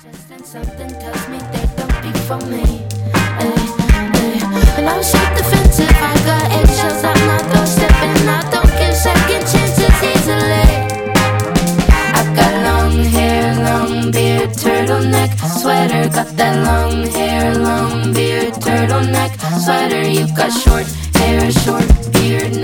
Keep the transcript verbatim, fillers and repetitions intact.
And something tells me they don't be for me. Ay, ay. And I'm so defensive, I got eggshells at my doorstep, and I don't give second chances easily. I got long hair, long beard, turtleneck, sweater. Got that long hair, long beard, turtleneck, sweater. You got short hair, short beard,